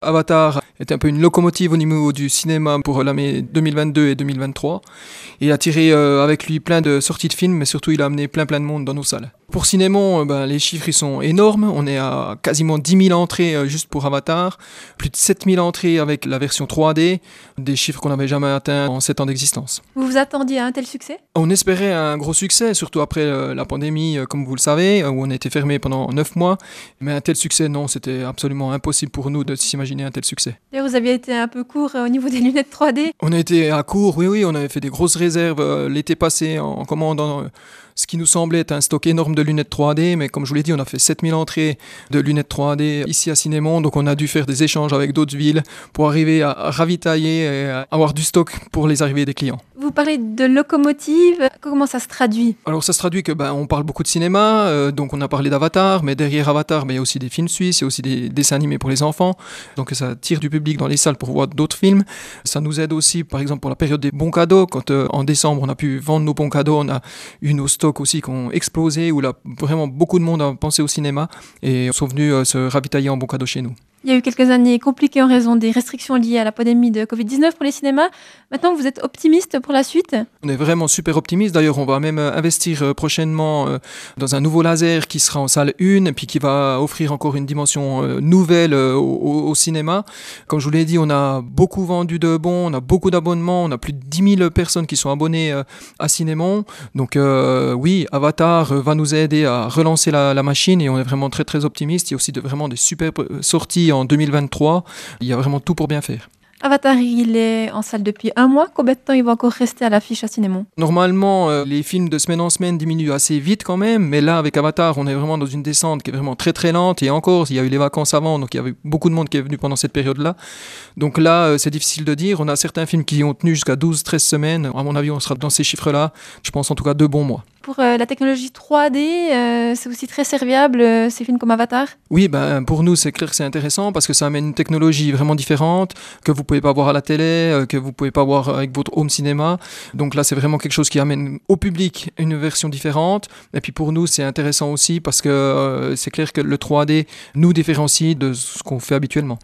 Avatar est un peu une locomotive au niveau du cinéma pour l'année 2022 et 2023. Il a tiré avec lui plein de sorties de films, mais surtout il a amené plein de monde dans nos salles. Pour Cinémon, les chiffres ils sont énormes. On est à quasiment 10 000 entrées juste pour Avatar, plus de 7 000 entrées avec la version 3D, des chiffres qu'on n'avait jamais atteints en 7 ans d'existence. Vous vous attendiez à un tel succès ? On espérait un gros succès, surtout après la pandémie, comme vous le savez, où on a été fermé pendant 9 mois. Mais un tel succès, non, c'était absolument impossible pour nous de s'imaginer un tel succès. D'ailleurs, vous aviez été un peu court au niveau des lunettes 3D. On a été à court, oui, on avait fait des grosses réserves l'été passé en commandant ce qui nous semblait être un stock énorme de lunettes 3D, mais comme je vous l'ai dit, on a fait 7000 entrées de lunettes 3D ici à Cinémon, donc on a dû faire des échanges avec d'autres villes pour arriver à ravitailler et à avoir du stock pour les arrivées des clients. Vous parlez de locomotive, comment ça se traduit ? Alors ça se traduit que on parle beaucoup de cinéma, donc on a parlé d'Avatar, mais derrière Avatar, il y a aussi des films suisses, il y a aussi des dessins animés pour les enfants, donc ça tire du public dans les salles pour voir d'autres films. Ça nous aide aussi, par exemple, pour la période des bons cadeaux, quand en décembre on a pu vendre nos bons cadeaux, on a eu nos stocks aussi qui ont explosé, où là, vraiment beaucoup de monde a pensé au cinéma et sont venus se ravitailler en bons cadeaux chez nous. Il y a eu quelques années compliquées en raison des restrictions liées à la pandémie de Covid-19 pour les cinémas. Maintenant, vous êtes optimiste pour la suite ? On est vraiment super optimiste. D'ailleurs, on va même investir prochainement dans un nouveau laser qui sera en salle 1 et puis qui va offrir encore une dimension nouvelle au cinéma. Comme je vous l'ai dit, on a beaucoup vendu de bons, on a beaucoup d'abonnements, on a plus de 10 000 personnes qui sont abonnées à Cinémon. Donc oui, Avatar va nous aider à relancer la machine et on est vraiment très très optimiste. Il y a aussi vraiment des super sorties en 2023, il y a vraiment tout pour bien faire. Avatar, il est en salle depuis 1 mois. Combien de temps il va encore rester à l'affiche à Cinémon ? Normalement, les films de semaine en semaine diminuent assez vite quand même, mais là, avec Avatar, on est vraiment dans une descente qui est vraiment très très lente. Et encore, il y a eu les vacances avant, donc il y avait beaucoup de monde qui est venu pendant cette période-là. Donc là, c'est difficile de dire. On a certains films qui ont tenu jusqu'à 12-13 semaines. À mon avis, on sera dans ces chiffres-là. Je pense en tout cas 2 bons mois. Pour la technologie 3D, c'est aussi très serviable, ces films comme Avatar ? Oui, pour nous, c'est clair que c'est intéressant parce que ça amène une technologie vraiment différente que vous pouvez pas voir à la télé, que vous pouvez pas voir avec votre home cinéma. Donc là, c'est vraiment quelque chose qui amène au public une version différente. Et puis pour nous, c'est intéressant aussi parce que c'est clair que le 3D nous différencie de ce qu'on fait habituellement.